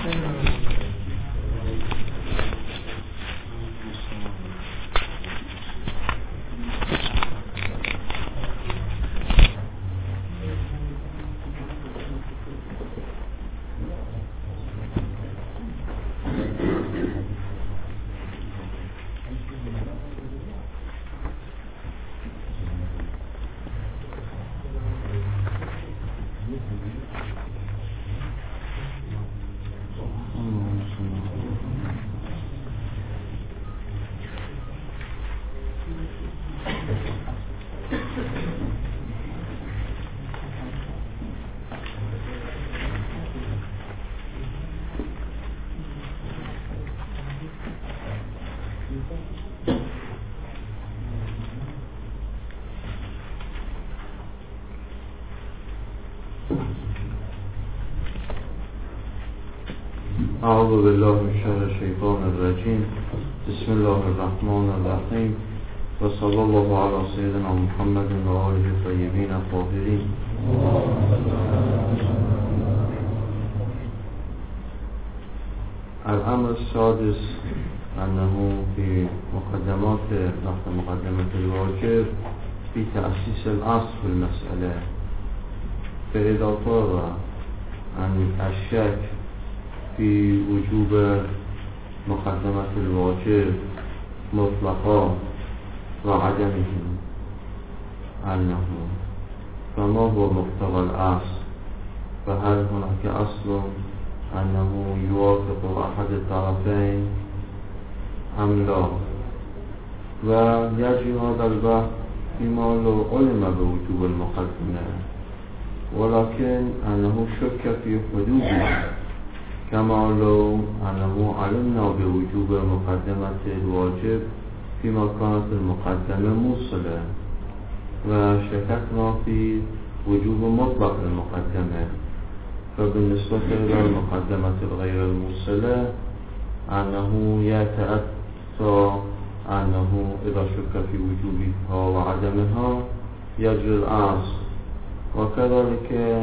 اعوذ بالله من شر الشیطان الرجیم. بسم الله الرحمن الرحیم و صلی الله علی سیدنا محمد و آله الطیبین الطاهرین. الامر السادس انه في مقدمات تحت مقدمة الواجب في تأسيس الأصل في المسألة، فإذا طار عن الشك في وجوب مقدمة الواجب مطلقا وعدمه أنه فما هو مقتضى الأصل، فهل هناك أصل أنه يوافق أحد الطرفين أم لا؟ ويجري هذا البحث فيما لو علم بوجوب المقدمة ولكن أنه شك في حدوده، كما لو أنه علمنا بوجوب مقدمة الواجب فيما كانت المقدمة موصلة، وشككنا في وجوب مطلق المقدمة. فبالنسبة إلى المقدمة الغير الموصلة أنه يتأتى أنه إذا شك في وجوبها وعدمها يجري الأصل، وكذلك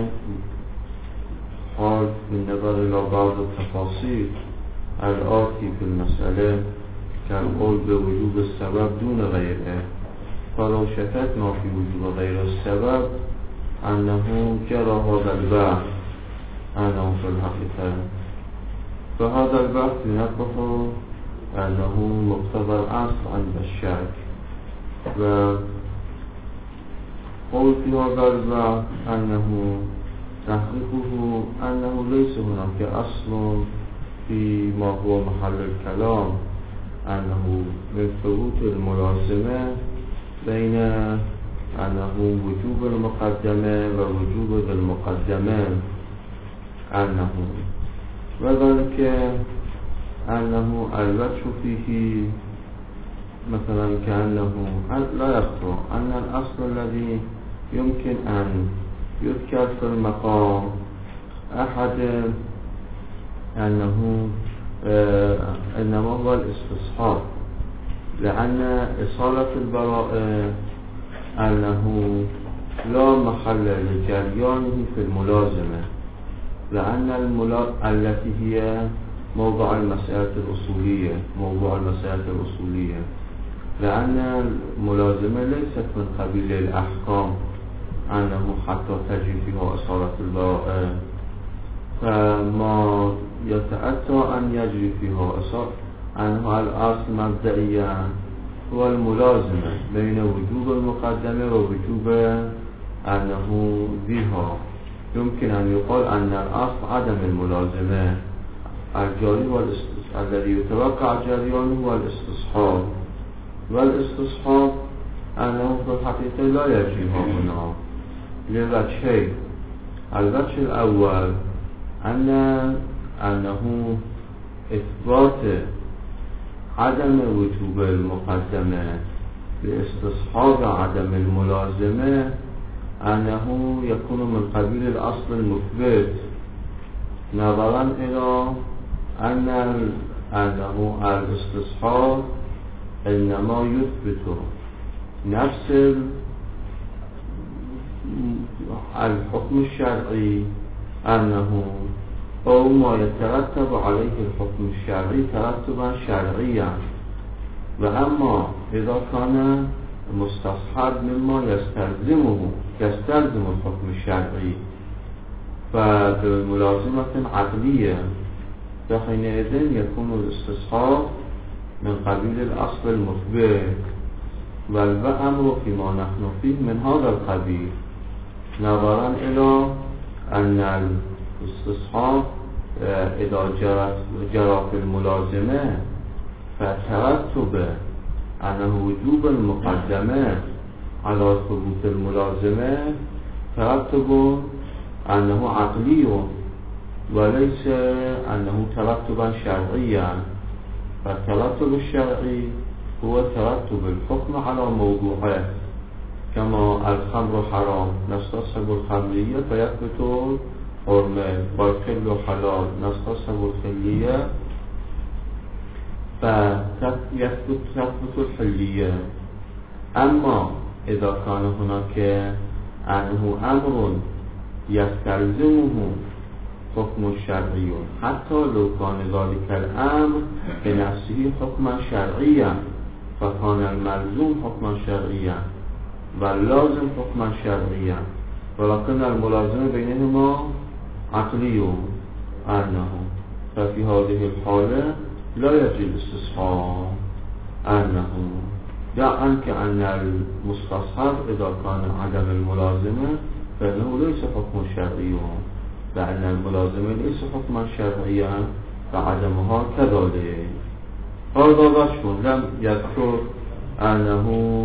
قال بالنظر إلى بعض التفاصيل الآتي في المسألة كالقول بوجوب السبب دون غيره، فلو شككنا في وجوب غير السبب أنه جرى هذا البحث أنه في الحقيقة، فهذا البحث ينبه أنه مقتضى الأصل عند الشك. وقول في هذا البحث أنه تحقيقه أنه ليس هناك أصل فيما هو محل الكلام، أنه من ثبوت الملازمة بين أنه وجوب المقدمة ووجوب المقدمة، أنه وذلك أنه الوجه فيه مثلا كأنه لا يخطر أن الأصل الذي يمكن أن يذكر في المقام أحد أنه إنما هو الاستصحاب، لأن إصالة البراءة أنه لا محل لجريانه في الملازمة، لأن التي هي موضوع المسألة الأصولية، لأن الملازمة ليست من قبيل الأحكام أنه حتى تجري فيها إصالة البراءة، فما يتأتى أن يجري فيها إصالة أنها الأصل مبدئيا هو الملازمة بين وجوب المقدمة ووجوب أنه بها. يمكن أن يقال أن الأصل عدم الملازمة، الجاري الذي يتوقع جريانه هو الاستصحاب، والاستصحاب أنه في الحقيقة لا يجري هنا لوجهين. الوجه الأول أنه إثبات عدم وجوب المقدمة لاستصحاب عدم الملازمة أنه يكون من قبيل الأصل المثبت، نظرا إلى أنه الاستصحاب إنما يثبت نفس الحكم الشرعي، أنه او ما يترتب عليه الحكم الشرعي ترتبا شرعيا و اما اذا كان مستصحب مما يستلزم الحكم الشرعي فبملازمة عقلية فحينئذ يكون الاستصحاب من قبيل الأصل المثبت والأمر فيما نحن فيه من هذا القبيل نظرا إلى أن الاستصحاب إذا جرى في الملازمة فترتب أنه وجوب المقدمات على ثبوت الملازمة ترتب أنه عقلي وليس أنه ترتبا شرعيا فالترتب الشرعي هو ترتب الحكم على موضوعه كما الخمر حرام نستصحب الخمرية فيثبت الحرمة والخل حلال نستصحب الخلية فتثبت الحلية أما إذا كان هناك أنه أمر يستلزمه حكم شرعي حتى لو كان ذلك الأمر بنفسه حكما شرعيا فكان الملزوم حكما شرعيا واللازم حكما شرعيا ولكن الملازم بينهما عقلي أنه ففي هذه الحالة لا يجب الاستصحاب أنه عنك أن المستصحب إذا كان عدم الملازمة فإنه ليس حكم شرعي لأن الملازمة ليس حكما شرعيا فعدمها كذلك هذا رشف لم يذكر أنه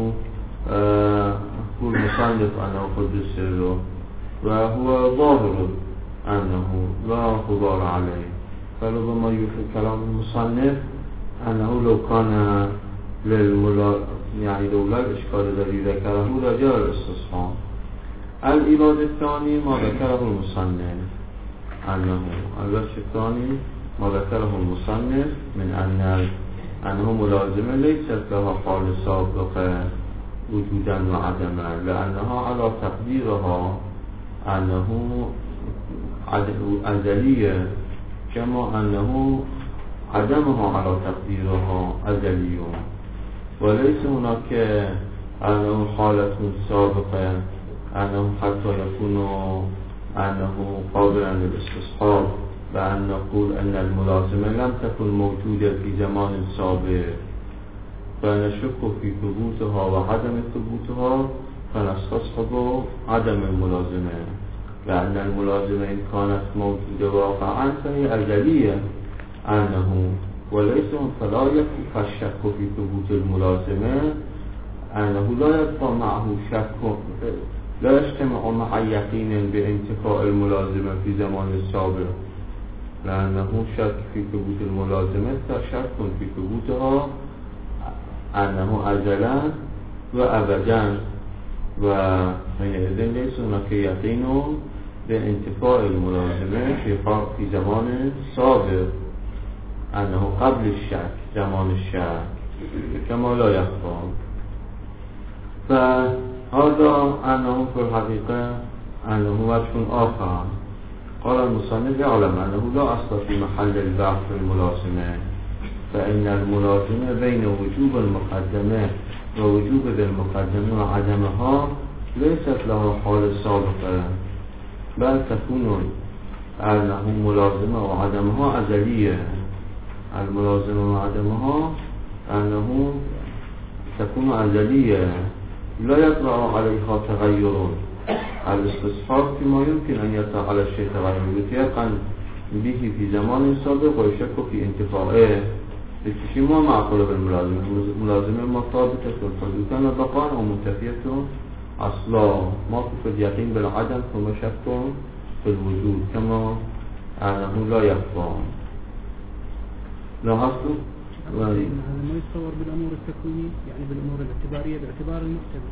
هو المصنف أنه قدس له وهو ظاهر أنه لا غبار عليه فربما يفيد كلام المصنف أنه لو كان يعني لو لا الإشكال الذي ذكره رجاء الاستصحاب الإيراد الثاني ما ذكره المصنف الوجه الثاني ما ذكره المصنف من أنه ملازمة ليست لها حال سابقة وجودا وعدما لأنها على تقديرها أنه أزلية كما أنه عدمها على تقديرها أزلي وليس هناك أنه حالة سابقة أنه حتى يكون أنه قابلا للاستصحاب بأن نقول أن الملازمة لم تكن موجودة في زمان سابق فنشك في ثبوتها وعدم ثبوتها فنستصحب عدم الملازمة لأن الملازمة إن كانت موجودة واقعا فهي أزلية أنه وليس فلا يكفي الشك في ثبوت الملازمة أنه لا يبقى معه شك لا يجتمع مع يقين بانتفاء الملازمة في زمان السابق لأنه شك في ثبوت الملازمة شك في ثبوتها أنه أزلا وأبدا وحينئذ ليس هناك يقين بانتفاء الملازمة في زمان سابق أنه قبل الشك زمان الشك كما لا يخفى فهذا أنه في الحقيقة أنه وجه آخر قال المصنف يعلم أنه لا أصل في محل البحث في الملازمة فإن الملازمة بين وجوب المقدمة ووجوب المقدمة وعدمها ليست له حال سابقة بل تكون أنه ملازمة وعدمها أزلية الملازمة وعدمها أنه تكون أزلية لا يطلع عليها تغير الاستصحاب فيما يمكن أن يطلع على الشيء تغير يتيقن به في زمان سابق ويشك في انتفاعه لكي ما معقول بالملازمة الملازمة ما ثابتة الحدود كان بقاء ومنتفية أصلا ما في اليقين بالعدم ثم شك في الوجود كما أنه لا يخفى لاحظتوا؟ هذا ما يتصور بالأمور التكوينية يعني بالأمور الاعتبارية باعتبار المعتبر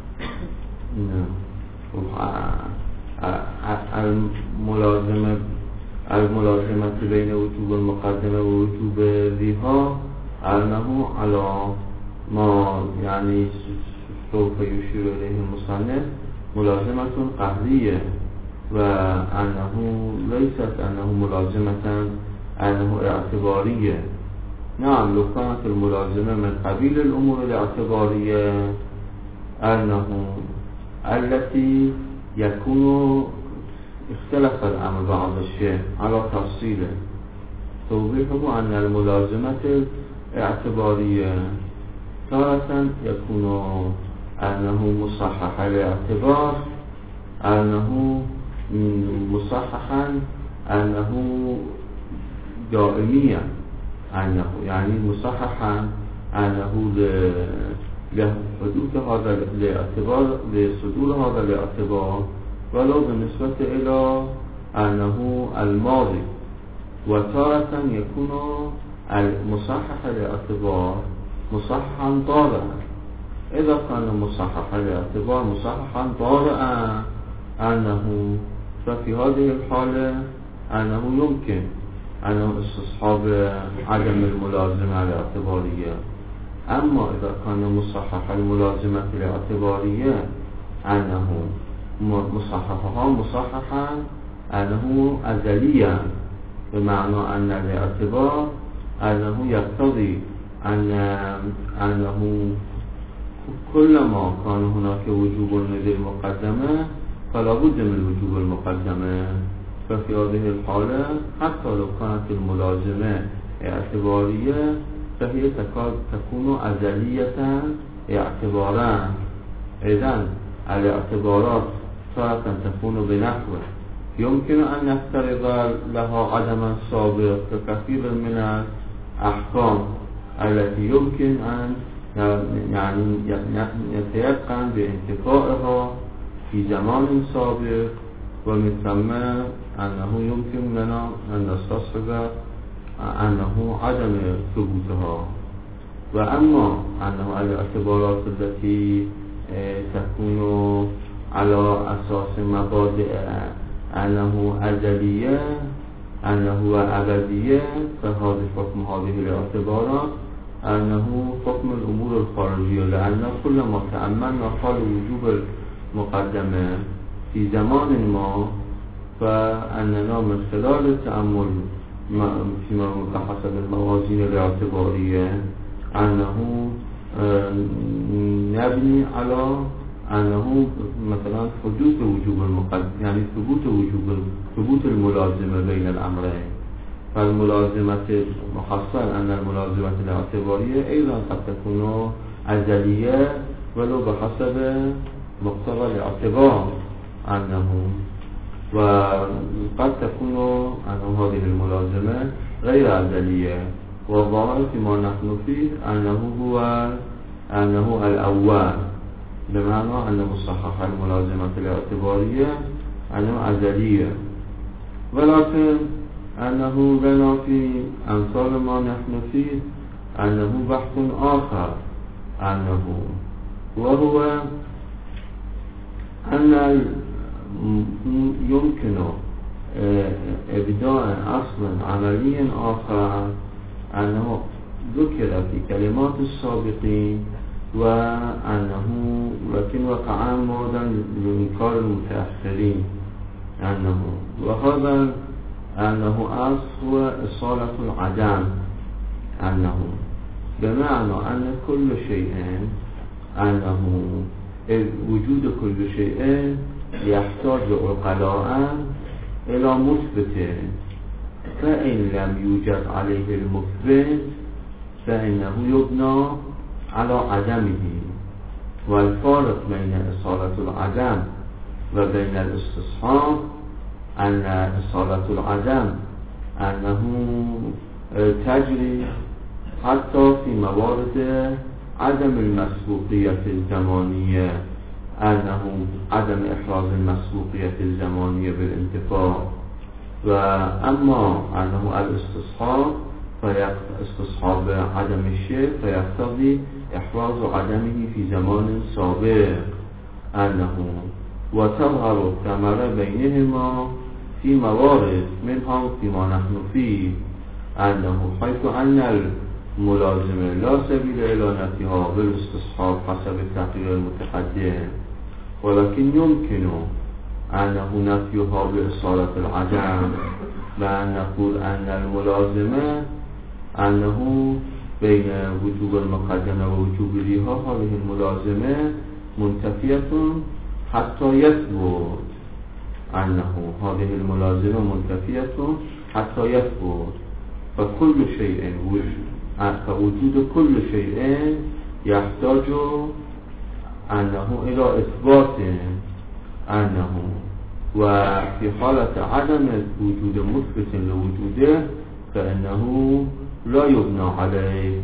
الملازمة بين وجوب المقدمة ووجوب ذيها أنه على ما يعني سوف يشير إليه المصنف ملازمة قهرية وأنه ليست أنه ملازمة أنه اعتبارية. نعم لو كانت الملازمة من قبيل الأمور الاعتبارية أنه التي يكون اختلف الأمر بعض الشيء على تفصيله، توضيحه أن الملازمة الاعتبارية تارة يكون أنه مصحح الاعتبار، أنه مصححا أنه دائميا، أنه يعني مصححا أنه لحدوث هذا الاعتبار لصدور هذا الاعتبار ولو بالنسبة إلى أنه الماضي. وتارة يكون المصحح الاعتبار مصححا طارئا. إذا كان مصحح الاعتبار مصححا طارئا أنه ففي هذه الحالة أنه يمكن أنه استصحاب عدم الملازمة الاعتبارية. أما إذا كان مصحح الملازمة الاعتبارية أنه مصححها مصححا أنه أزليا، بمعنى أن الاعتبار أنه يقتضي أنه كلما كان هناك وجوب للمقدمة فلا بد من وجوب المقدمة. ففي هذه الحالة حتى لو كانت الملازمة اعتبارية فهي تكون أزلية اعتبارا. إذن الاعتبارات تارة تكون بنحو يمكن أن نفترض لها عدما سابق ككثير من الأحكام التي يمكن أن يعني يتيقن بانتفائها في زمان سابق، ومن ثم أنه يمكن لنا أن نستصحب أنه عدم ثبوتها. وأما أنه الاعتبارات التي تكون على أساس مبادئ أنه أزلية أنه أبدية، فهذا حكم هذه الاعتبارات أنه حكم الأمور الخارجية، لأن كل ما تأملنا حال وجوب المقدمة في زمان ما فأننا من خلال التأمل فيما بحسب الموازين الاعتبارية أنه نبني على أنه مثلا حدوث وجوب المقدمة، يعني ثبوت الملازمة بين الأمرين. فالملازمة محصل أن الملازمة الاعتبارية أيضا قد تكون أزلية ولو بحسب مقتضى الاعتبار أنه، وقد تكون أن هذه الملازمة غير أزلية. والظاهر فيما نحن فيه أنه الأول، بمعنى أن مصحح الملازمة الاعتبارية أنه أزلية، ولكن أنه لنا في أمثال ما نحن فيه أنه بحث آخر، وهو أن يمكن إبداء أصل عملي آخر أنه ذكر في كلمات السابقين وأنه لكن وقع مودا لإنكار المتأخرين، وهذا أنه أصل هو إصالة العدم، بمعنى أن كل شيء وجود كل شيء يحتاج عقلاء إلى مثبت، فإن لم يوجد عليه المثبت فإنه يبنى على عدمه. والفارق بين إصالة العدم وبين الاستصحاب أن إصالة العدم أنه تجري حتى في موارد عدم المسبوقية الزمانية، أنه عدم إحراز المسبوقية الزمانية بالانتفاع. وأما أنه الاستصحاب فاستصحاب عدم الشيء فيقتضي إحراز عدمه في زمان سابق، وتظهر الثمرة بينهما في موارد منها فيما نحن فيه، حيث أن الملازمة لا سبيل إلى نفيها بالاستصحاب حسب التقرير المتقدم، ولكن يمكن أنه نفيها بإصالة العدم، وأن نقول أن الملازمة أنه بين وجوب المقدمة ووجوب الإيحاء هذه الملازمة منتفية حتى يثبت، أنه هذه الملازمة منتفية حتى يثبت. فوجود كل شيء يحتاج أنه إلى إثبات أنه، وفي حالة عدم وجود مثبت لوجوده فإنه لا يبنى عليه،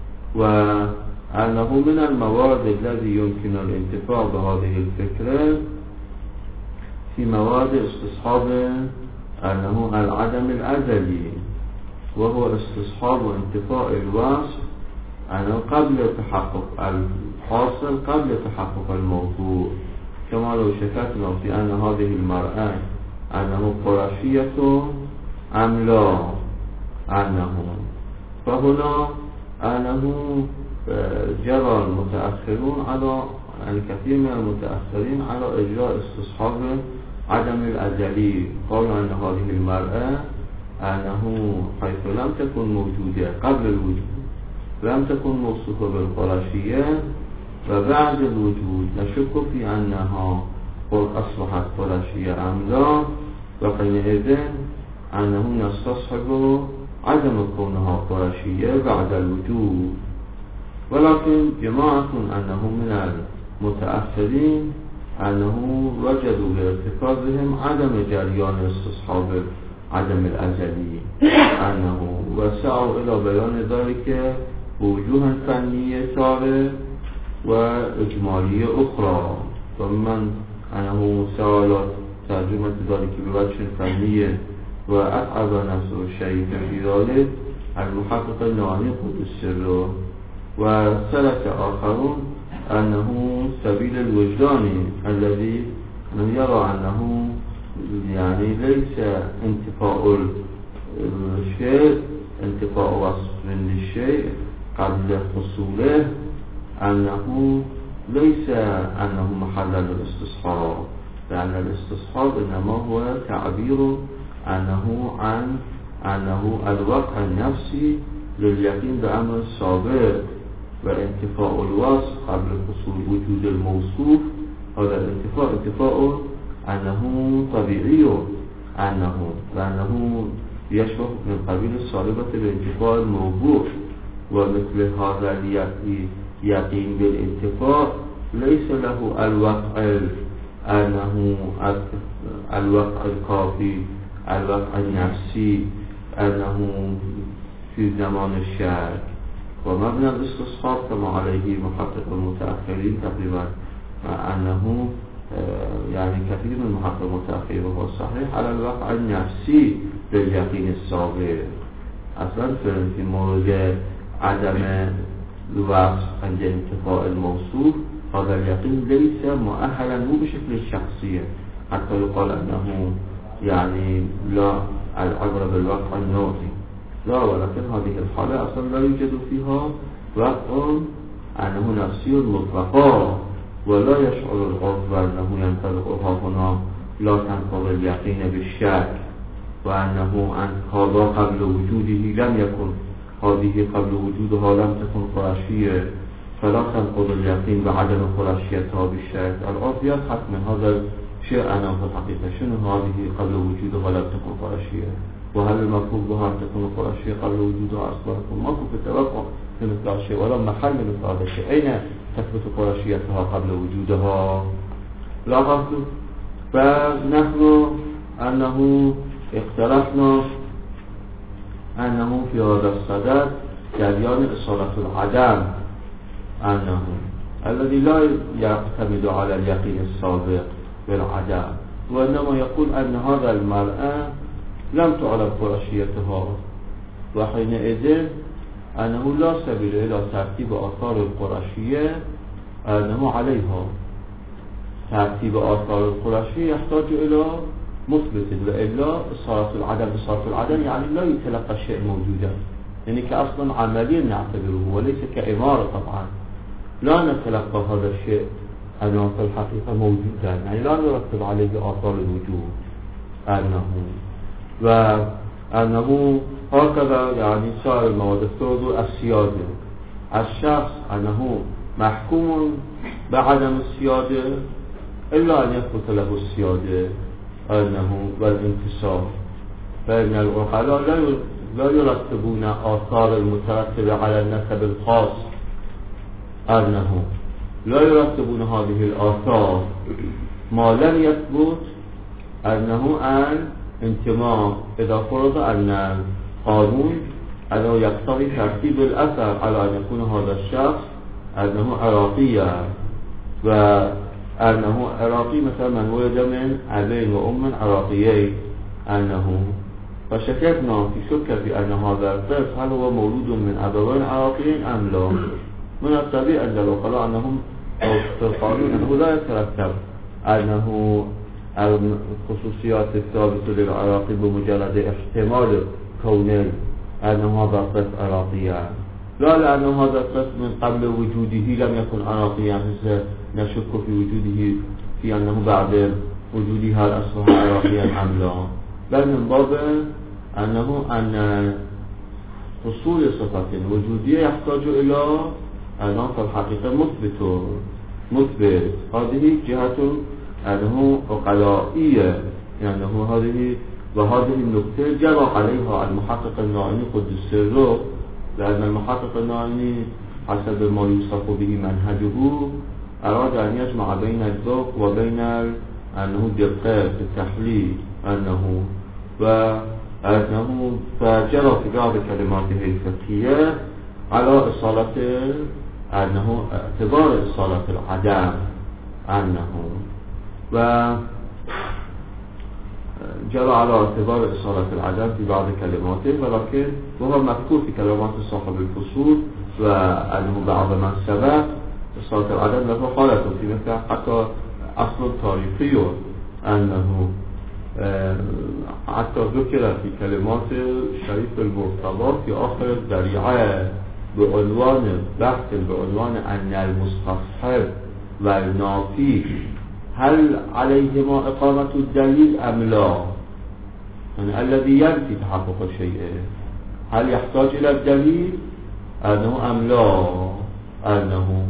وأنه من المواد الذي يمكن الانتفاع بهذه الفكرة في مواد استصحاب أنه العدم الأزلي، وهو استصحاب وانتفاء الوصف أنه قبل تحقق الحاصل قبل تحقق الموضوع، كما لو شككنا في أن هذه المرأة أنه قرشية أم لا، أنه فهنا أنه جرى المتأخرون على الكثير من المتأخرين على إجراء استصحاب عدم الأزلي، قالوا أن هذه المرأة أنه حيث لم تكن موجودة قبل الوجود، لم تكن موصوفة بالقرشية، وبعد الوجود نشك في أنها أصبحت قرشية أم لا، وحينئذ أنه نستصحب عدم كونها قرشية بعد الوجود. ولكن جماعة أنه من المتأخرين أنه وجدوا بارتكازهم عدم جريان استصحاب عدم الأزلي، أنه وسعوا إلى بيان ذلك بوجوه فنية سابقة وإجمالية أخرى، ومن أنه سألت ترجمة ذلك بوجه فنية وأتعب نفسه الشيء في ذلك المحقق النوعي قد السر، وسلك آخرون أنه سبيل الوجدان الذي يرى أنه يعني ليس انتفاء الشيء انتفاء وصف للشيء قبل حصوله، أنه ليس أنه محل الاستصحاب، لأن الاستصحاب إنما هو تعبير أنه الوقع النفسي لليقين بأمر السابق، وانتفاء الوصف قبل حصول وجود الموصوف هذا الانتفاء انتفاء أنه طبيعي، لأنه يشبه من قبيل الصالبة لانتفاء الموضوع، ومثل هذا اليقين بالانتفاء ليس له الوقع أنه الوقع الكافي، الوقع النفسي أنه في زمان الشك. ومبنى الاستصحاب كما عليه محقق المتأخرين تقريبا أنه يعني كثير من محقق المتأخرين وهو صحيح على الوقع النفسي لليقين السابق. أصلا في مورد عدم الوصف عند انتفاء الموصوف هذا اليقين ليس مؤهلا مو بشكل الشخصية حتى يقال أنه يعني لا العبرة بالوقع النوعي، لا، ولكن هذه الحالة أصلا لا يوجد فيها وقع أنه نفسي مطلقا، ولا يشعر العضو أنه ينطلقها هنا لا تنطلق اليقين بالشك، وأنه هذا قبل وجوده لم يكن، هذه قبل وجودها لم تكن قرشية فلا تنقض اليقين بعدم قرشيتها بالشك. العضو يبحث من هذا الشيء أنا في الحقيقة شنو هذه قبل وجودها لم تكن قرشية، وهل المفروض بها أن تكون قرشية قبل وجودها أصلا؟ ماكو في التوقع في مثل الشيء ولا محل مثل هذا الشيء، أين تثبت قرشيتها قبل وجودها؟ لاحظتوا؟ فنحن أنه اقترحنا أنه في هذا الصدد جريان إصالة العدم أنه الذي لا يعتمد على اليقين السابق بالعدم، وإنما يقول أن هذا المرأة لم تعلم قرشيتها، وحينئذ أنه لا سبيل إلى ترتيب آثار القرشية، أنه عليها ترتيب آثار القرشية يحتاج إلى مثبت، وإلا إصالة العدم يعني لا يتلقى الشيء موجودا، يعني كأصلا عمليا نعتبره وليس كإمارة. طبعا لا نتلقى هذا الشيء أنه في الحقيقة موجودا، يعني لا نرتب عليه آثار الوجود وأنه هكذا يعني سائر المواد افترضوا السيادة. الشخص أنه محكوم بعدم السيادة إلا أن يثبت له السيادة أنه والانتصار، فإن العقلاء لا يرتبون آثار المترتبة على النسب الخاص، أنه لا يرتبون هذه الآثار ما لم يثبت أنه انتماء، إذا فرض أن القانون أنه يقتضي ترتيب الأثر على أن يكون هذا الشخص أنه عراقيا، وأنه عراقي مثلا من ولد من أبين وأم عراقيين، فشككنا في شك في أن هذا الطفل هل هو مولود من أبوين عراقيين أم لا. من الطبيعي أن العقلاء أنهم في القانون أنه لا يترتب أنه الخصوصيات الثابتة للعراقي بمجرد احتمال كونه أنه هذا الطفل عراقيا، لا لأن هذا الطفل من قبل وجوده لم يكن عراقيا، نشك في وجوده في أنه بعد وجوده هل أصبح عراقيا أم لا، بل من باب أن حصول صفة وجودية يحتاج إلى أنه في الحقيقة مثبت. هذه جهة أنه عقلائية، يعني وهذه النقطة جرى عليها المحقق الناعمي قدس سره، لأن المحقق الناعمي حسب ما يوصف به منهجه أراد أن يجمع بين الذوق وبين أنه دقة في التحليل فجرى في بعض كلماته الفقهية على إصالة اعتبار إصالة العدم جرى على اعتبار إصالة العدم في بعض كلماته، ولكن وهو مذكور في كلمات صاحب الفصول، وأنه بعض من سبق إصالة العدم له حالته في مثل حتى أصل تاريخي، أنه حتى ذكر في كلمات شريف المرتضى في آخر الذريعة بعنوان أن المستصحب والنافي هل عليهما إقامة الدليل أم لا، يعني الذي ينفي تحقق الشيء هل يحتاج إلى الدليل أنه أم لا، أنه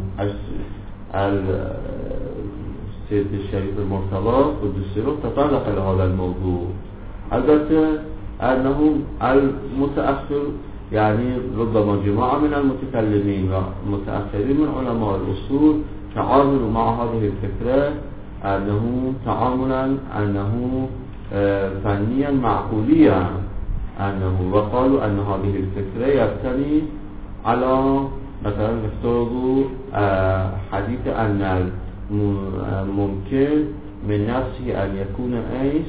السيد الشريف المرتضى قدس سره تطرق إلى هذا الموضوع. البته أنه المتأخر يعني ربما جماعة من المتكلمين والمتأخرين من علماء الأصول تعاملوا مع هذه الفكرة أنه تعاملا فنيا معقوليا، وقالوا أن هذه الفكرة يبتني على مثلا افترضوا حديث أن ممكن من نفسه أن يكون ليس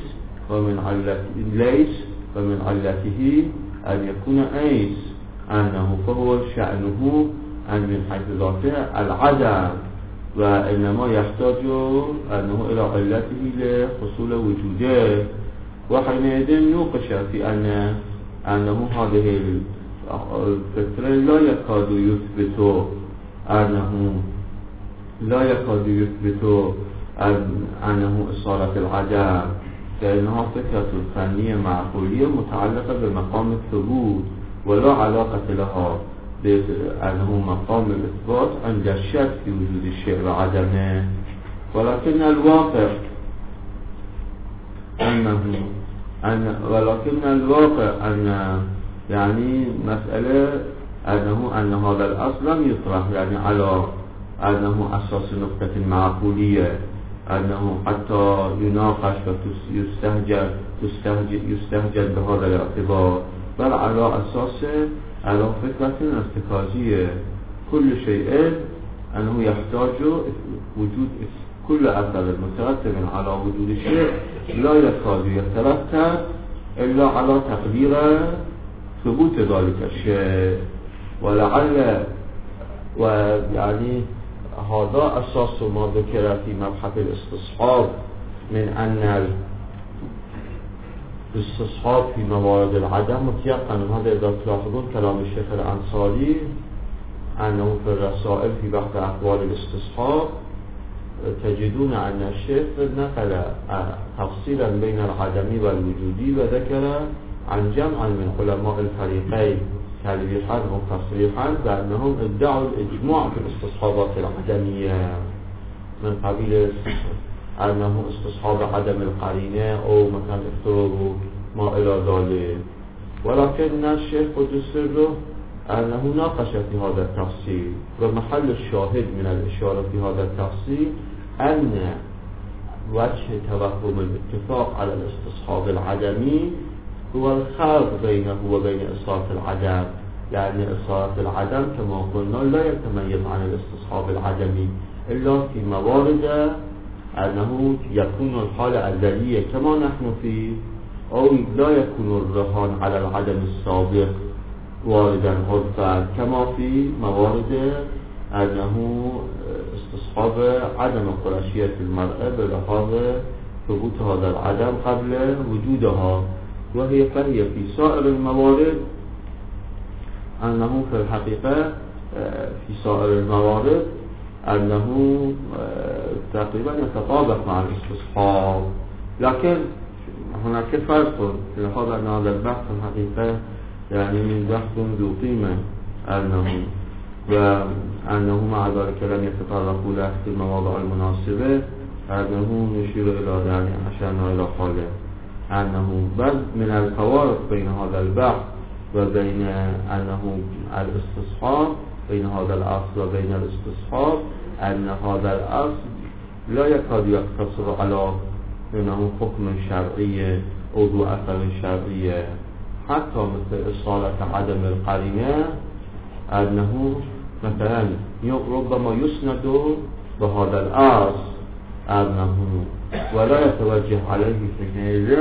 ومن علته أن يكون أيس، فهو شأنه أن من حيث ذاته العدم، وإنما يحتاج إلى علته لحصول وجوده، وحينئذ يوقش في أنه هذه الفكرة لا يكاد يثبت أنه إصالة العدم، لأنها فكرة فنية معقولية متعلقة بمقام الثبوت، ولا علاقة لها بأنه مقام الإثبات عند الشك في وجود الشيء وعدمه. ولكن الواقع أن يعني مسألة أن هذا الأصل لم يطرح يعني على أنه أساس نقطة معقولية، أنه حتى يناقش ويستهجن بهذا الاعتبار، بل على أساس على فكرة ارتكازية. كل شيء أنه يحتاج وجود كل أثر مترتب على وجود الشيء لا يكاد يترتب إلا على تقدير ثبوت ذلك الشيء، ولعل ويعني هذا أساس ما ذكر في مبحث الاستصحاب من أن الاستصحاب في موارد العدم متيقن. هذا إذا تلاحظون كلام الشيخ الأنصاري أنه في الرسائل في بحث أحوال الاستصحاب تجدون أن الشيخ نقل تفصيلا بين العدمي والوجودي وذكر عن جمع من علماء الفريقين تلويحا أو تصريحا بأنهم ادعوا الإجماع في الاستصحابات العدمية من قبيل أنه استصحاب عدم القرينة أو مثلا افتراض ما إلى ذلك، ولكن الشيخ قدس سره أنه ناقش في هذا التفصيل، ومحل الشاهد من الإشارة في هذا التفصيل أن وجه توهم الاتفاق على الاستصحاب العدمي هو الخلط بينه وبين إصالة العدم، لأن إصالة العدم كما قلنا لا يتميز عن الاستصحاب العدمي إلا في موارد أنه يكون الحال أزلية كما نحن فيه، أو لا يكون الرهان على العدم السابق واردا عرفا كما في موارد أنه استصحاب عدم قرشية المرأة بلحاظ ثبوت هذا العدم قبل وجودها، فهي في سائر الموارد أنه في الحقيقة في سائر الموارد أنه تقريبا يتطابق مع الاستصحاب، لكن هناك فرق في هذا أن هذا البحث الحقيقة يعني من بحث ذو قيمة وأنه مع ذلك لم يتطرقوا له في المواضع المناسبة، أنه نشير إلى يعني أشرنا إلى حاله أنه بل من الفوارق بين هذا البحث وبين أنه الاستصحاب بين هذا الأصل وبين الاستصحاب أن هذا الأصل لا يكاد يقتصر على أنه حكم شرعي أو ذو أثر شرعي، حتى مثل إصالة عدم القرينة أنه مثلا ربما يسند بهذا الأصل أنه ولا يتوجه عليه في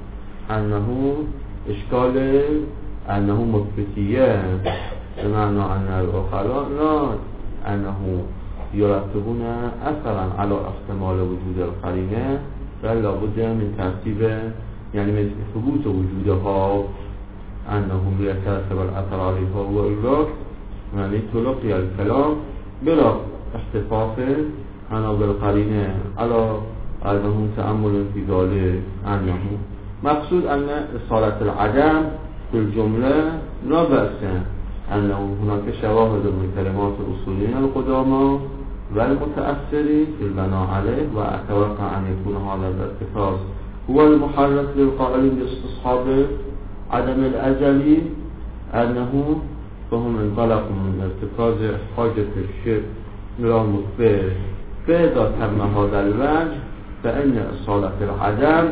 أنه إشكال أنه مثبتية، بمعنى أن الأخلاء لا أنه يرتبون أثرا على احتمال وجود القرينة، بل لابد من ترتيب يعني من ثبوت وجودها أنه يترتب الأثر عليها وإلا يعني تلقي الكلام بلا احتفاظ أنا بالقرينة على أنه تأمل في ذلك، أنه مقصود أن إصالة العدم في الجملة لا بأس أنه هناك شواهد من كلمات الأصوليين القدامى والمتأثرين في البناء عليه، وأتوقع أن يكون هذا الاتفاق هو المحرك للقائلين باستصحاب عدم الأزلي، أنه فهم انطلقوا من ارتكاز حاجة الشيء إلى مثبت، فإذا تم هذا الوجه فإن إصالة العدم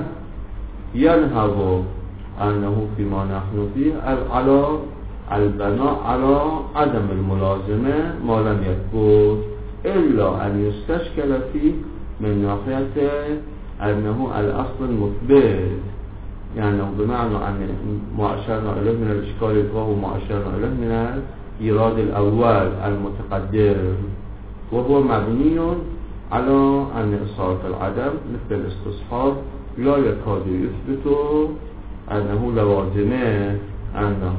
ينهض أنه فيما نحن فيه على البناء على عدم الملازمة ما لم يثبت، إلا أن يستشكل فيه من ناحية أنه الأصل المثبت، يعني بمعنى أن ما أشرنا إليه من الإشكال وهو ما أشرنا إليه من الإيراد الأول المتقدم، وهو مبني على أن إصالة العدم مثل الاستصحاب لا يكاد يثبت أنه لوازمه أنه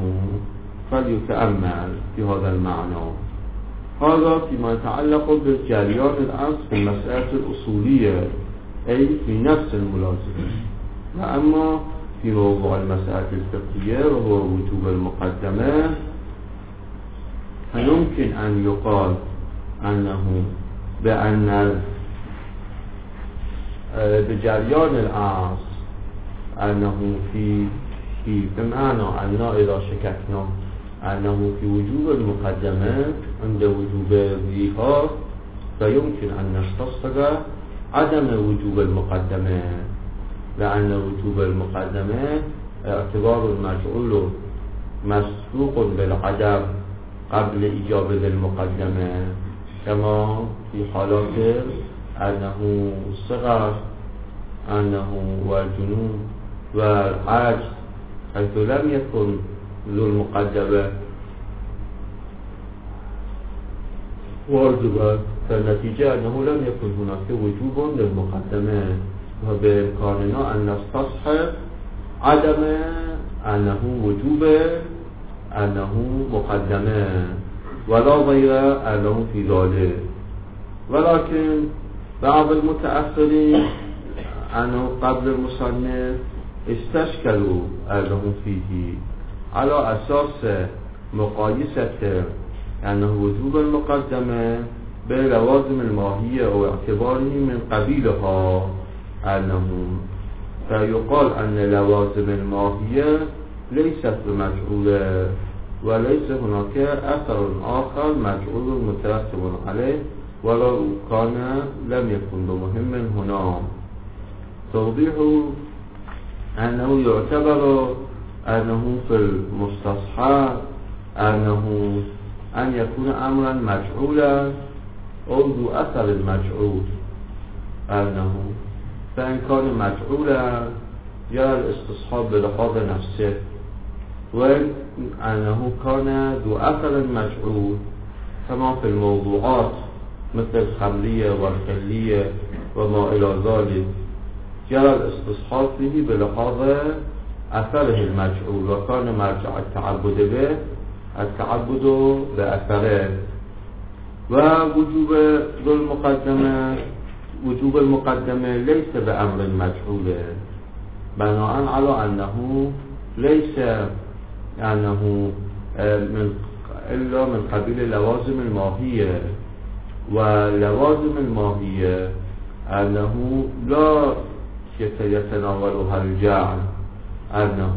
فليتأمل في هذا المعنى. هذا فيما يتعلق بالجريان الأصل في المسألة الأصولية أي في نفس الملازمة، وأما في موضوع المسألة الفقهية وهو وجوب المقدمة فيمكن أن يقال أنه بأن بجريان الأصل أنه في بمعنى أننا إذا شككنا أنه في وجوب المقدمة عند وجوب الظهار فيمكن أن نستصحب عدم وجوب المقدمة، لأن وجوب المقدمة اعتبار المجعول مسبوق بالعدم قبل إجابة المقدمة، كما في حالات أنه الصغر أنه والجنون والعجز حيث لم يكن ذو المقدمة واجبا، فالنتيجة أنه لم يكن هناك وجوب للمقدمة، وبإمكاننا أن نستصحب عدم أنه وجوب أنه مقدمة ولا غير أنه في ذلك. ولكن بعض المتأخرين أنه قبل المصنف استشكلوا أنهم فيه على أساس مقايسة أنه وجوب المقدمة بلوازم الماهية أو اعتباره من قبيلها، أنه فيقال أن لوازم الماهية ليست بمجعولة وليس هناك أثر آخر مجعول مترتب عليه ولو كان لم يكن بمهم هنا. توضيح أنه يعتبر أنه في المستصحب أنه أن يكون أمرا مجعولا أو ذو أثر مجعول، أنه فإن كان مجعولا جاء الاستصحاب بلحاظ نفسه، وأنه كان ذو أثر مجعول كما في الموضوعات مثل الخمرية والخلية وما إلى ذلك جاء الاستصحاب فيه بلحاظ أثره المجعول، وكان مرجع التعبد به التعبد بأثره. وجوب المقدمة ليس بأمر مجعول بناء على أنه ليس أنه إلا من قبيل لوازم الماهية، ولوازم الماهية أنه لا يتناولها الجعل أنه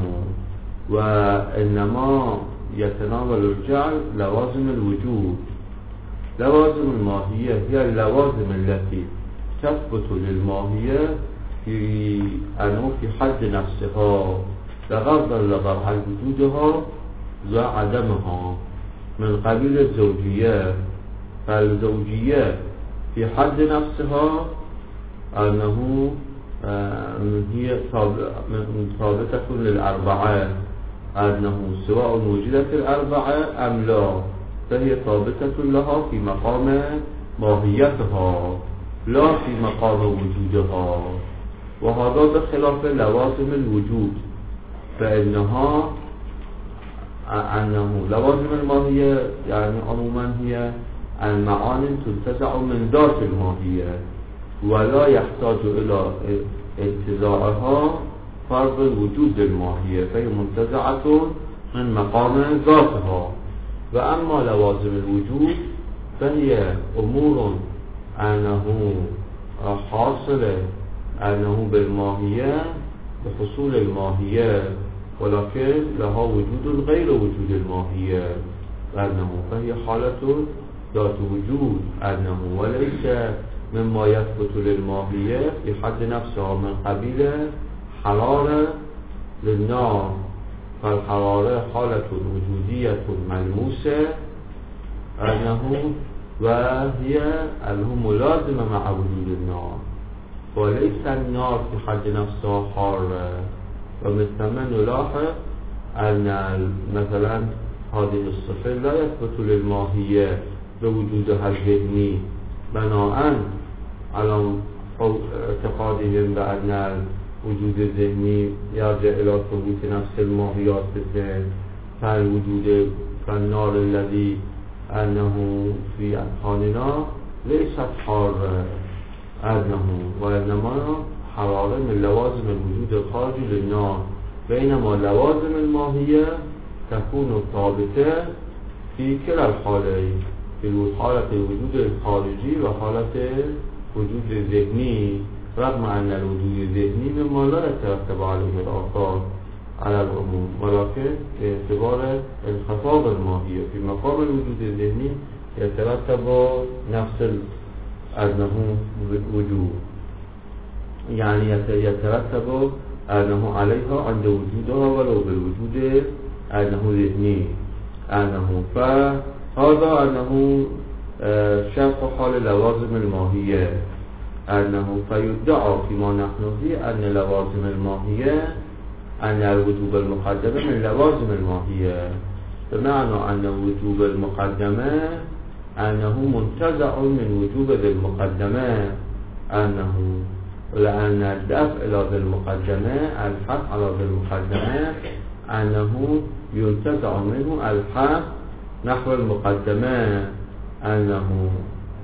وإنما يتناول الجعل لوازم الوجود. لوازم الماهية هي اللوازم التي تثبت للماهية في أنه في حد نفسها بغض النظر عن وجودها وعدمها، من قبيل الزوجية. فالزوجية في حد نفسها أنه هي ثابتة للأربعة، أنه سواء وجدت الأربعة أم لا فهي ثابتة لها في مقام ماهيتها لا في مقام وجودها. وهذا بخلاف لوازم الوجود، فإنها أنه لوازم الماهية يعني عموما هي المعاني تنتزع من ذات الماهية ولا يحتاج إلى انتزاعها فرض الوجود الماهية، فهي منتزعة من مقام ذاتها. وأما لوازم الوجود فهي أمور أنه حاصلة أنه بالماهية بحصول الماهية، ولكن لها وجود غير وجود الماهية أنه فهي حالة ذات وجود أنه وليس مما يثبت للماهية في حد نفسها من قبيل حرارة للنار، فالحرارة حالة وجودية ملموسة أنه وهي أنه ملازمة مع وجود النار، وليس النار في حد نفسها حارة. ومثل ما نلاحظ أن مثلا هذه الصفة لا يثبت للماهية بوجودها الذهني بناء على اعتقادهم بأن الوجود الذهني يرجع إلى ثبوت نفس الماهيات في الذهن، فالوجود كالنار الذي أنه في أذهاننا ليست حارة أنه وإنما حرارة من لوازم الوجود الخارجي للنار، بينما لوازم الماهية تكون ثابتة في كلا الحالين، في حالة الوجود الخارجي وحالة الوجود الذهني، رغم أن الوجود الذهني مما لا يترتب عليه الآثار على العموم، ولكن باعتبار انخفاض الماهية في مقام الوجود الذهني يترتب نفس أنه وجود، يعني يترتب أنه عليها عند وجودها ولو بالوجود أنه ذهني أنه. فهذا أنه شرط حال لوازم الماهية أنه فيدعى فيما نحن فيه أن لوازم الماهية أن الوجوب المقدمة من لوازم الماهية، بمعنى أن وجوب المقدمة أنه منتزع من وجوب ذي المقدمة، أنه لأن الدفع إلى ذي المقدمة الحق على ذي المقدمة أنه ينتزع منه الحق نحو المقدمة، أنه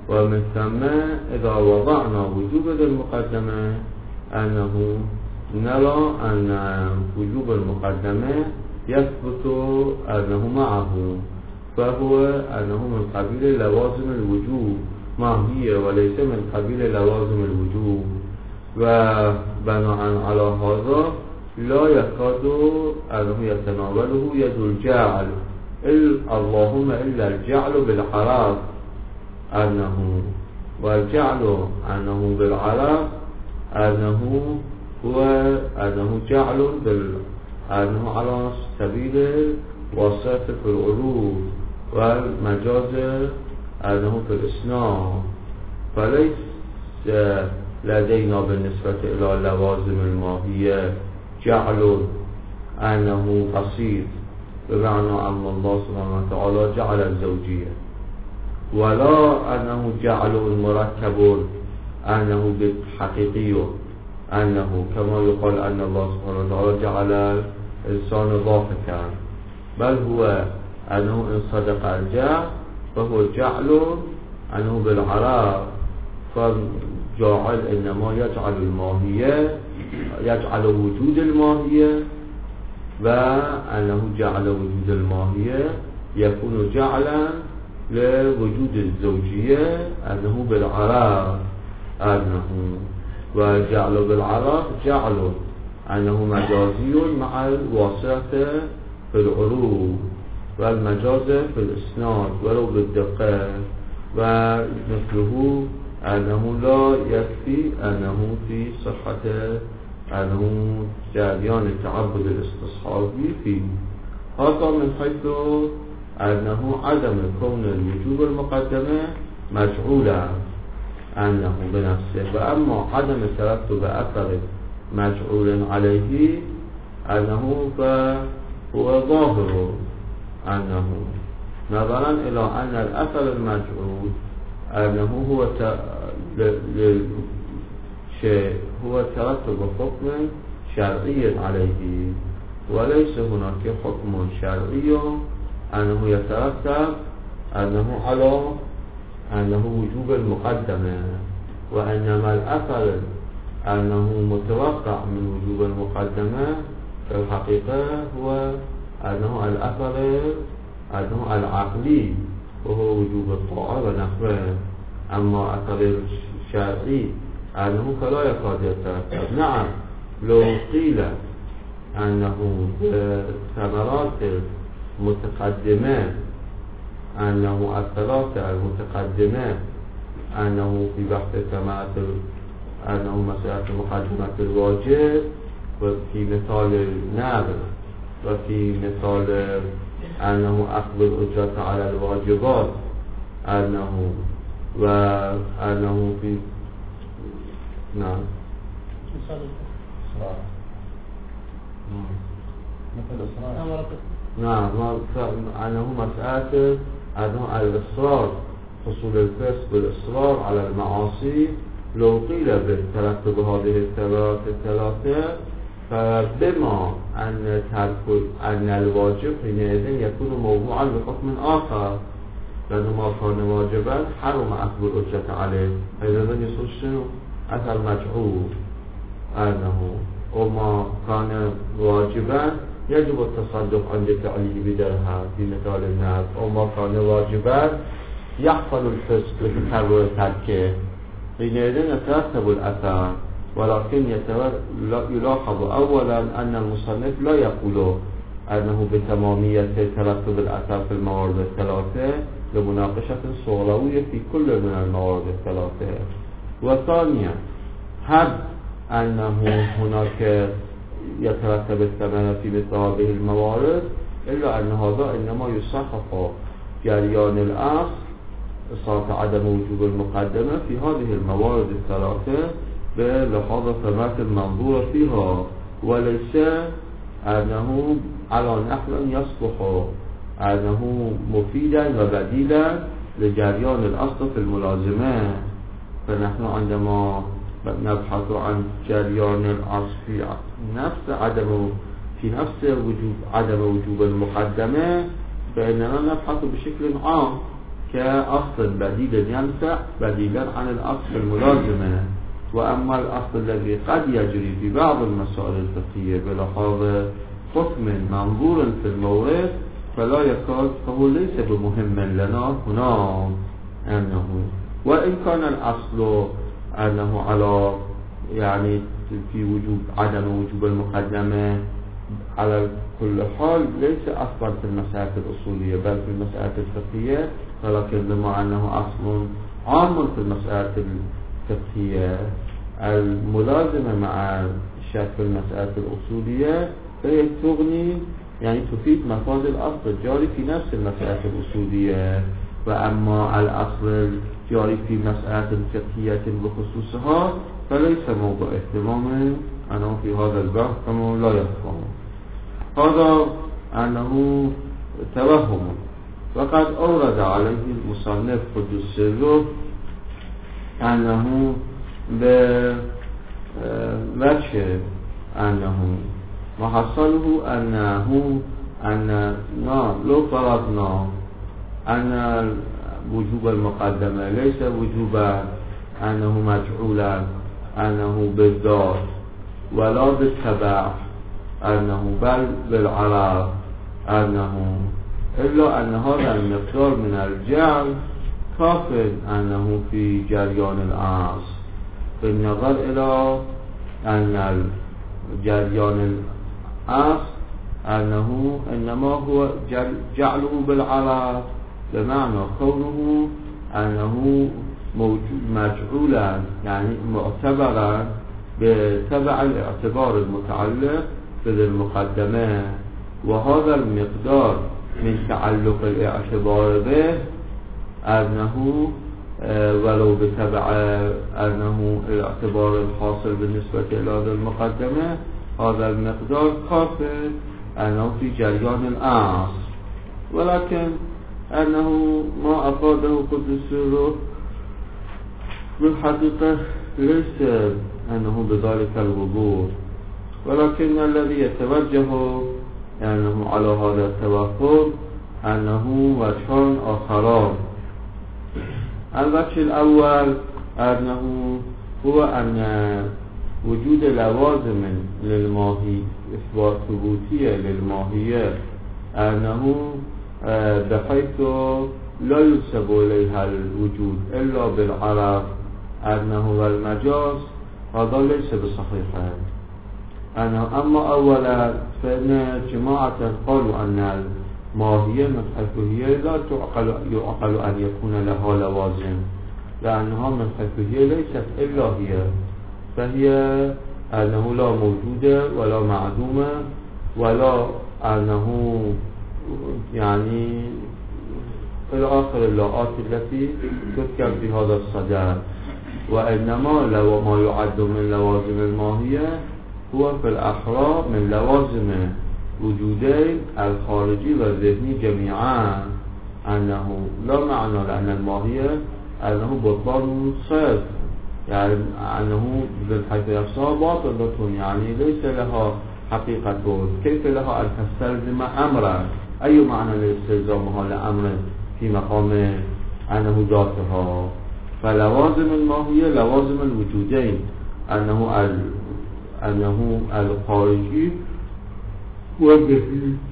ومن ثم إذا وضعنا وجوب المقدمة أنه نرى أن وجوب المقدمة يثبت أنه معه، فهو أنه من قبيل لوازم الوجوب ما هي وليس من قبيل لوازم الوجوب. وبناء على هذا لا يكاد أنه يتناوله يد الجعل اللهم إلا الجعل بالعرف أنه، والجعل أنه بالعرف أنه هو أنه جعل أنه على سبيل وصف في العروض، والمجاز أنه في الإسناد. فليس لدينا بالنسبة إلى لوازم الماهية جعل أنه بسيط بمعنى أن الله سبحانه وتعالى جعل الزوجية، ولا أنه جعل مركب أنه حقيقي أنه كما يقال أن الله سبحانه وتعالى جعل الإنسان ضاحكا، بل هو أنه إن صدق الجعل فهو جعل أنه بالعراء، فالجاعل إنما يجعل الماهية، يجعل وجود الماهية، وأنه جعل وجود الماهية يكون جعلا لوجود الزوجية أنه بالعراء أنه، وجعل بالعراء جعل أنه مجازي مع الواسطة في العروض والمجاز في الإسناد ولو بالدقة، ومثله أنه لا يكفي أنه في صحة أنه جريان التعبد الاستصحابي فيه. هذا من حيث أنه عدم كون الوجوب المقدمة مجعولا أنه بنفسه، وأما عدم ترتب أثر مجعول عليه أنه فهو ظاهر أنه، نظرا إلى أن الأثر المجعول أنه هو ترتب حكم شرعي عليه، وليس هناك حكم شرعي أنه يترتب أنه على أنه وجوب المقدمة، وإنما الأثر أنه متوقع من وجوب المقدمة في الحقيقة هو أنه الأثر أنه العقلي وهو وجوب الطاعة ونحوه، أما أثر الشرعي أنه فلا يكاد يترتب. نعم لو قيل أنه ثمرات متقدمة أنه الثلاثة المتقدمة أنه في بحث ثمرات أنه مسألة مقدمة الواجب، وفي مثال النذر، وفي مثال أنه أخذ الأجرة على الواجبات أنه، وأنه في نعم نعم أنه مسألة أنه الإصرار حصول الفسق بالإصرار على المعاصي. لو قيل بالترتب هذه الثلاثة فبما أن الواجب حينئذ يكون موضوعا بحكم آخر، لأنه ما كان واجبا حرم أخذ الأجرة عليه، إذا يصير شنو؟ أثر مجعول أنه، وما كان واجبا يجب التصدق عند فعله بدرهم في مثال الناس، وما كان واجبا يحصل الفسق بتكرر تركه، حينئذ يترتب الأثر. ولكن يلاحظ أولا أن المصنف لا يقول أنه بتمامية ترتب الأثر في الموارد الثلاثة لمناقشة صغروية في كل من الموارد الثلاثة. وثانيا هل أنه هناك يترتب الثمرة في مثل هذه الموارد، إلا أن هذا إنما يصحح جريان الأصل إصابة عدم وجوب المقدمة في هذه الموارد الثلاثة بلحاظ ثمرة المنظور فيها، وليس أنه على نحو يصبح أنه مفيدا وبديلا لجريان الأصل في الملازمة. فنحن عندما نبحث عن جريان الأصل في نفس وجوب عدم وجوب المقدمة، فإننا نبحث بشكل عام كأصل بديل ينفع بديلا عن الأصل الملازمة. وأما الأصل الذي قد يجري في بعض المسائل الفقهية بلحاظ حكم منظور في المورد فلا يكاد، فهو ليس بمهم لنا هنا أنه، وإن كان الأصل أنه على يعني في وجوب عدم وجوب المقدمة على كل حال ليس أصلا في المسائل الأصولية بل في المسائل الفقهية، ولكن بما أنه أصل عام في المسائل الفقهية الملازمة مع الشك في المسائل الأصولية فهي تغني يعني تفيد مفاد الأصل الجاري في نفس المسائل الأصولية. وأما الأصل الجاري في مسألة فقهية بخصوصها فليس موضوع اهتمام أنه في هذا البحث كما لا يفهم هذا أنه توهم. وقد أورد عليه المصنف قدس سره أنه بوجه أنه محصله أن لو فرضنا أن وجوب المقدمة ليس وجوبا أنه مجعولا أنه بالذات ولا بالتبع أنه بل بالعرض أنه إلا أن هذا المقدار من الجعل كاف أنه في جريان الأصل بالنظر إلى أن جريان الأصل أنه إنما هو جعله بالعرض بمعنى كونه أنه مجعولا يعني معتبرا بتبع الاعتبار المتعلق بالمقدمة، وهذا المقدار من تعلق الاعتبار به أنه ولو بتبع أنه الاعتبار الحاصل بالنسبة إلى المقدمة هذا المقدار كافٍ أنه في جريان الأصل، ولكن أنه ما أفاده قدس سره بالحقيقة ليس أنه بذلك الوضوح، ولكن الذي يتوجه أنه على هذا التوقف أنه وجهان آخران. الوجه الأول أنه هو أن وجود لوازم للماهي إثبات ثبوتية للماهية أنه بحيث لا ينسب إليها الوجود إلا بالعرض أنه والمجاز هذا ليس بصحيح. أما أولا فإن جماعة قالوا أن الماهية من حيث هي لا يعقل أن يكون لها لوازم، لأنها من حيث هي ليست إلا هي، فهي أنه لا موجودة ولا معدومة ولا أنه يعني إلى آخر اللغات التي تذكر في هذا الصدد. وإنما لو ما يعد من لوازم الماهية هو في الأحرى من لوازم وجودين الخارجي والذهني جميعا، أنه لا معنى لأن الماهية أنه بطلان صرف، يعني أنه بالحيث يفسها باطلة، يعني ليس لها حقيقة، كيف لها أن تستلزم أمرا؟ أي معنى لاستلزامها لأمر في مقام أنه ذاتها؟ فلوازم الماهية لوازم الوجودين، أنه الخارجي والذهني.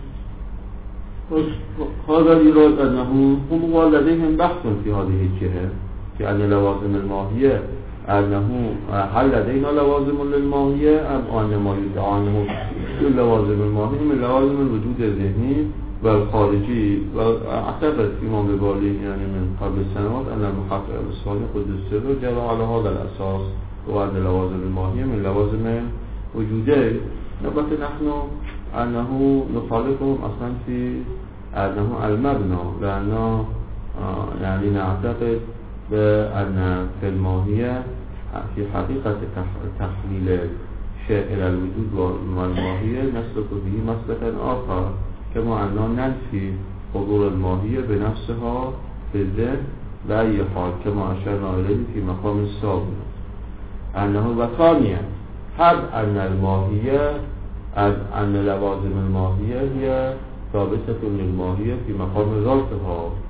هذا يراد أنه هم لديهم بحث في هذه الجهة في أن لوازم الماهية أنه هل لدينا لوازم للماهية أم أن ما يدعى أنه لوازم الماهية من لوازم الوجود الذهني والخارجي. وأعتقد إمام ببالي يعني من قبل سنوات أن المحقق الإسلامي قدس سره جرى على هذا الأساس، وأن لوازم الماهية من لوازم وجودين. نبت نحن أنه نخالفهم أصلا في أنه المبنى، لأنه يعني نعتقد بأن في الماهية في حقيقة تحليل شيء إلى الوجود والماهية نسلك به مسلكا آخر، كما أننا ننفي حضور الماهية بنفسها في الذهن بأي حال كما أشرنا إليه في مقام السابق. أنه وثانيا حب أن الماهية أن لوازم الماهية هي ثابتة للماهية في مقام ذاتها،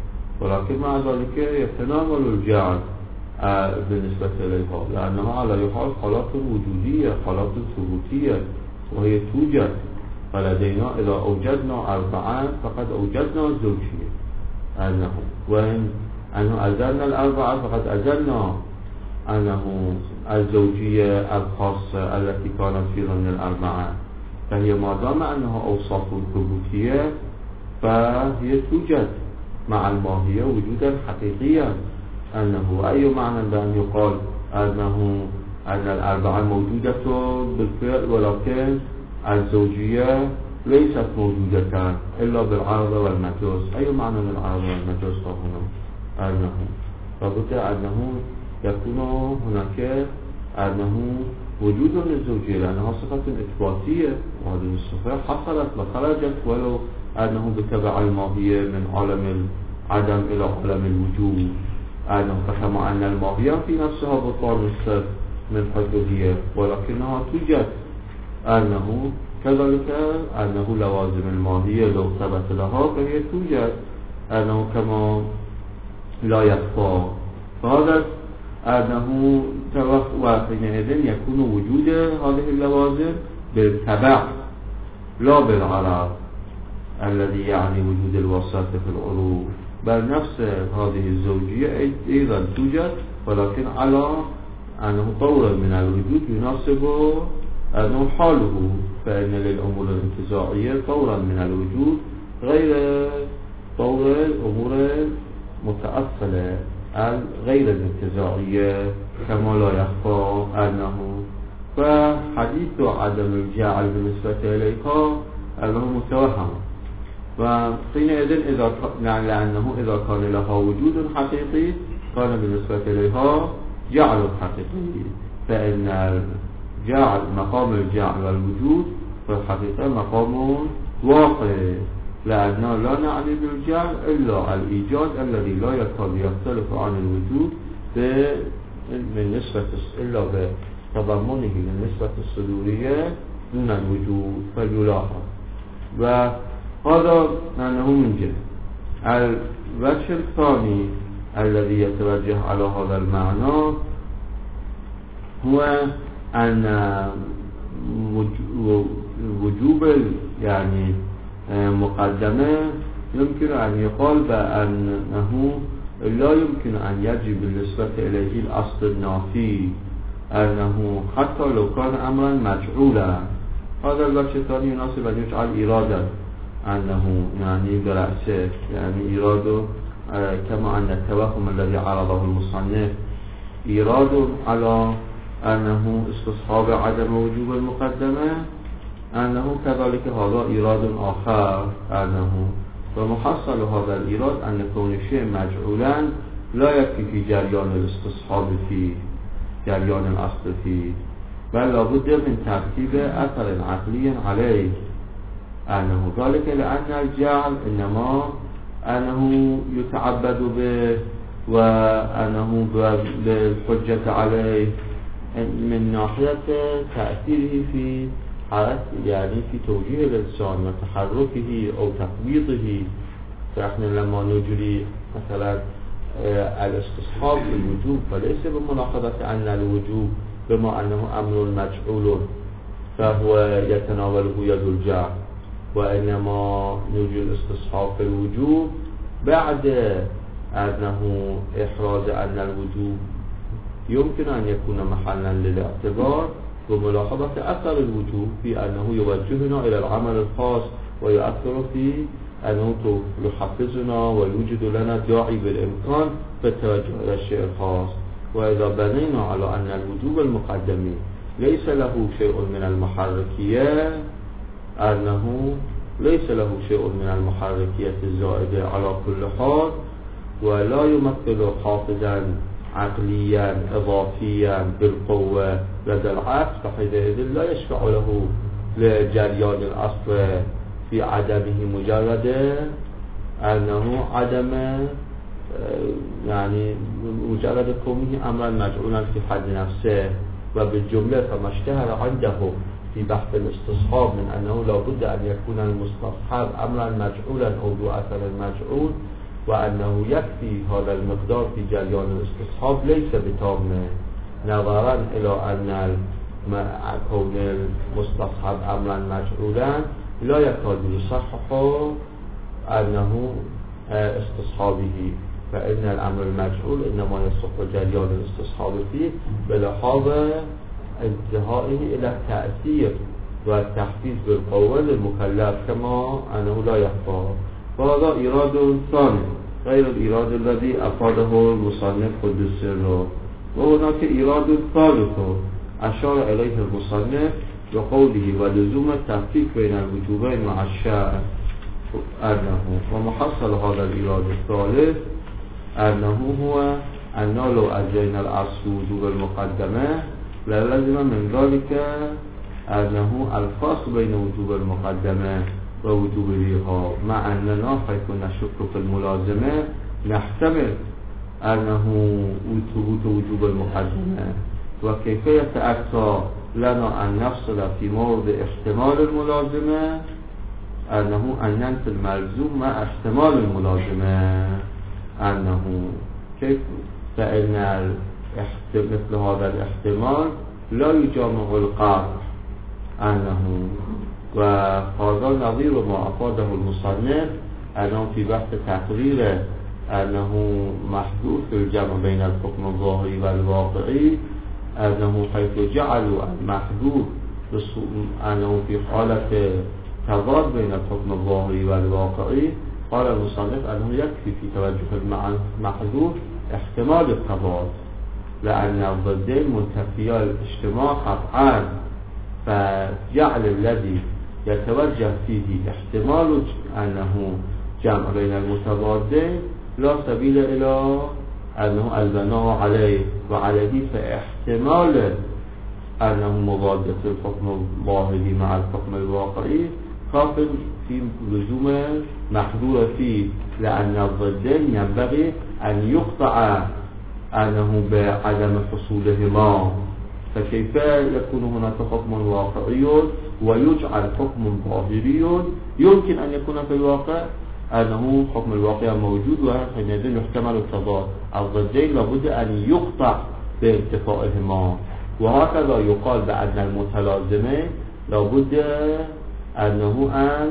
ولكن مع ذلك يتناول الجعل بالنسبة إليها لأنها على حال حالات وجودية حالات ثبوتية وهي توجد. فلدينا إذا أوجدنا أربعة فقد أوجدنا الزوجية وإن أزلنا الأربعة فقد أزلنا أنه الزوجية الخاصة التي كانت في ضمن الأربعة. فهي ما دام أنها أوصاف ثبوتية فهي توجد مع الماهية وجودا حقيقيا. أنه أي معنى بأن يقال أن الأربعة موجودة بالفعل ولكن الزوجية ليست موجودة إلا بالعرض والمجاز. أي معنى من العرض والمجاز هنا؟ فبدأ أنه يكون هناك وجود للزوجية لأنها صفة إثباتية وهذه الصفة حصلت وخرجت ولو أنه بتبع الماهية من عالم العدم إلى عالم الوجود. فكما أن الماهية في نفسها بطلان الصف من حيث هي ولكنها توجد كذلك أنه لوازم الماهية لو ثبت لها فهي توجد كما لا يخفى. فهذا وحينئذ يكون وجود هذه اللوازم بالتبع لا بالعرض الذي يعني وجود الوسط في العروض، بل نفس هذه الزوجية أيضا توجد ولكن على أنه طور من الوجود يناسب أنه حاله. فإن للأمور الانتزاعية طورا من الوجود غير طور الأمور متأصلة غير الانتزاعية كما لا يخفى فحديث عدم الجعل بالنسبة إليها أنه متوهم. وحينئذ لأنه إذا كان لها وجود حقيقي كان بالنسبة إليها جعل حقيقي. فإن الجعل مقام الجعل والوجود في الحقيقة مقام واقع لأننا لا نعني بالجعل إلا الإيجاد الذي لا يكاد يختلف عن الوجود بالنسبة إلا بتضمنه بالنسبة الصدورية دون الوجود فيلاحظ. وهذا أنه من جهة. الوجه الثاني الذي يتوجه على هذا المعنى هو أن وجوب يعني مقدمة يمكن أن يقال بأنه لا يمكن أن يجب بالنسبة إليه الأصل النافي أنه حتى لو كان أمرا مجعولا. هذا الوجه الثاني يناسب أن يجعل إرادة أنه يعني برأسه يعني إرادة كما أن التوهم الذي عرضه المصنف إرادة على أنه استصحاب عدم وجوب المقدمة أنه كذلك هذا إراد آخر ومحصل هذا الإراد أن كون شيء مجعولا لا يكفي في جريان الاستصحاب فيه جريان الأصل فيه بل لابد من ترتيب أثر عقلي عليه ذلك لأن الجعل إنما أنه يتعبد به وأنه بالحجة عليه من ناحية تأثيره في يعني في توجيه الإنسان وتحركه أو تقبيضه. فإحنا لما نجري مثلا الاستصحاب في الوجوب فليس بملاحظة أن الوجوب بما أنه أمر مجعول فهو يتناوله يد الجعل، وإنما نجري الاستصحاب في الوجوب بعد أنه إحراز أن الوجوب يمكن أن يكون محلا للاعتبار وملاحظة أثر الوجوب في أنه يوجهنا إلى العمل الخاص ويؤثر في أنه يحفزنا ويوجد لنا داعي بالإمكان في التوجه إلى الشيء الخاص. وإذا بنينا على أن الوجوب المقدمي ليس له شيء من المحركية ليس له شيء من المحركية الزائدة على كل حال ولا يمثل حافظا عقليا إضافيا بالقوة لدى العقل فحينئذ لا يشفع له لجريان الأصل في عدمه مجرد أنه عدم يعني مجرد كونه أمرا مجعولا في حد نفسه. وبالجملة فما اشتهر عنده في بحث الاستصحاب من أنه لا بد أن يكون المستصحب أمرا مجعولا أو ذو أثر مجعول وأنه يكفي هذا المقدار في جريان الاستصحاب ليس بتامه، نظرا إلى أن كون المستصحب أمرا مجعولا لا يكاد يصحح أنه استصحابه، فإن الأمر المجعول إنما يصح جريان الاستصحاب فيه بلحاظ انتهائه إلى التأثير والتحفيز بالقوة للمكلف كما أنه لا يخفى. وهذا إيراد ثاني غير الإيراد الذي أفاده المصنف قدس سره. وهناك إيراد ثالث أشار إليه المصنف بقوله ولزوم التفكيك بين الوجوبين مع الشرع أنه ومحصل هذا الإيراد الثالث أنه هو أن لو أجرينا الأصل وجوب المقدمة للزم من ذلك أنه الفاصل بين وجوب المقدمة ووجوب الإيقاع، مع أننا حيث نشك في الملازمة نحتمل أنه ثبوت وجوب المقدمة، وكيف يتأتى لنا أن نفصل في مورد احتمال الملازمة أنه أن ننفي الملزوم مع احتمال الملازمة، أنه كيف فإن مثل هذا الاحتمال لا يجامع القطع أنه، وهذا نظير ما أفاده المصنف أنه في بحث تقرير أنه محدود في الجمع بين الحكم الظاهري والواقعي، أنه حيث جعلوا المحدود أنه في حالة تضاد بين الحكم الظاهري والواقعي، قال المصنف أنه يكفي في توجه المحدود احتمال التضاد، لأن الضدين منتفيا الاجتماع قطعا، فجعل الذي يتوجه فيه احتمال أنه جمع بين المتضادين لا سبيل إلى أنه البناء عليه، وعليه فاحتمال أنه مضادة الحكم الظاهري مع الحكم الواقعي خاف في لزوم محظور فيه، لأن الضدين ينبغي أن يقطع أنه بعدم حصولهما، فكيف يكون هناك حكم واقعي ويجعل حكم ظاهري يمكن أن يكون في الواقع أنه حكم الواقع موجود وحينئذ يحتمل التضاد، الضدين لابد أن يقطع بانتفائهما، وهكذا يقال بأن المتلازمين لابد أنه أن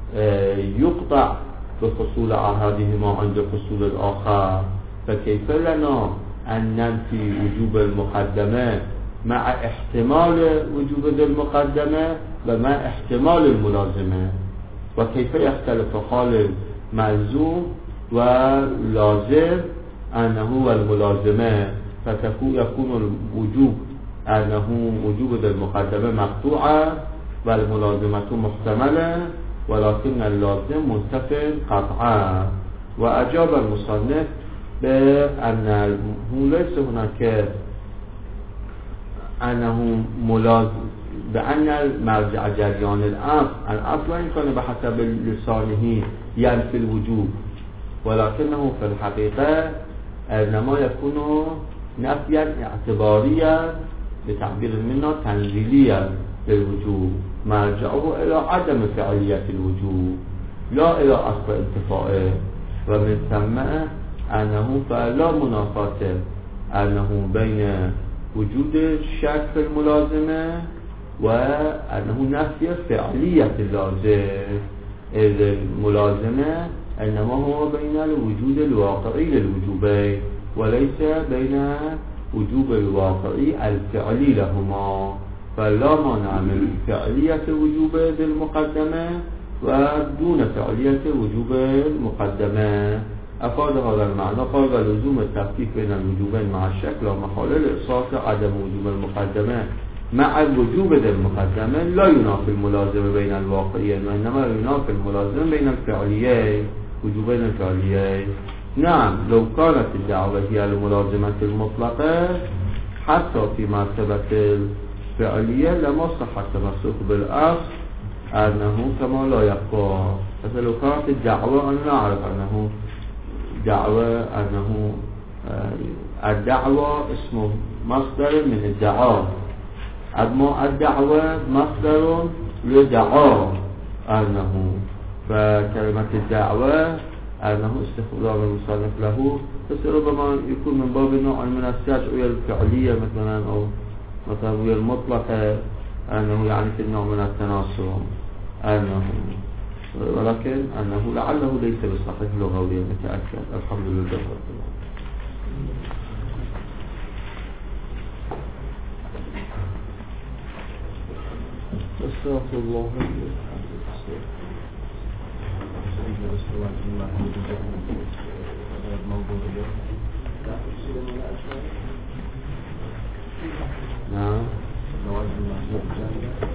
يقطع بحصول أحدهما عند حصول الآخر، فكيف لنا أن ننفي وجوب المقدمة مع احتمال وجوب المقدمة ومع احتمال الملازمة، وكيف يختلف حال الملزوم ولازم أنه والملازمة، فيكون الوجوب أنه وجوب المقدمة مقطوعة والملازمة محتملة، ولكن اللازم منتفي قطعا. وأجاب المصنف بأنه ليس هناك أنه ملازم، بأن المرجع جريان الأصل وإن كان بحسب لسانه ينفي الوجوب، ولكنه في الحقيقة إنما يكون نفيا اعتباريا بتعبير منا تنزيليا للوجوب، مرجعه إلى عدم فعلية الوجوب لا إلى أصل انتفائه، ومن ثم أنه فلا منافاة أنه بين وجود الشك في الملازمة وأنه نفي فعلية اللازم، إذ الملازمة إنما هو بين الوجود الواقعي للوجوبين وليس بين وجوب الواقعي الفعلي لهما، فلا مانع من فعلية وجوب المقدمة ودون فعلية وجوب المقدمة. أفاد هذا المعنى قال لزوم التفكيك بين الوجوبين مع الشك لا محالة لإحصاء عدم وجوب المقدمة مع الوجوب المقدمة لا ينافي الملازمة بين الواقعيين، وإنما ينافي الملازمة بين الفعليين وجوبين الفعليين. نعم، لو كانت الدعوة هي الملازمة المطلقة حتى في مرتبة الفعلية لما صح التمسك بالأصل أنه كما لا يبقى، مثل لو كانت الدعوة أن نعرف أنه دعوة أنه الدعوة اسمه مصدر من الدعاء، أما الدعوة مصدر لدعاء أنه، فكلمة الدعوة أنه استخدام المصنف له، بس ربما يكون من باب نوع من السجع الفعلية مثلا، أو مثلا ويا المطلقة، أنه يعني في النوع من التناصر، أنه ولكن أنه لعله ليس بصحيح لغويا متأكد. الحمد لله رب العالمين. استغفر الله نعم.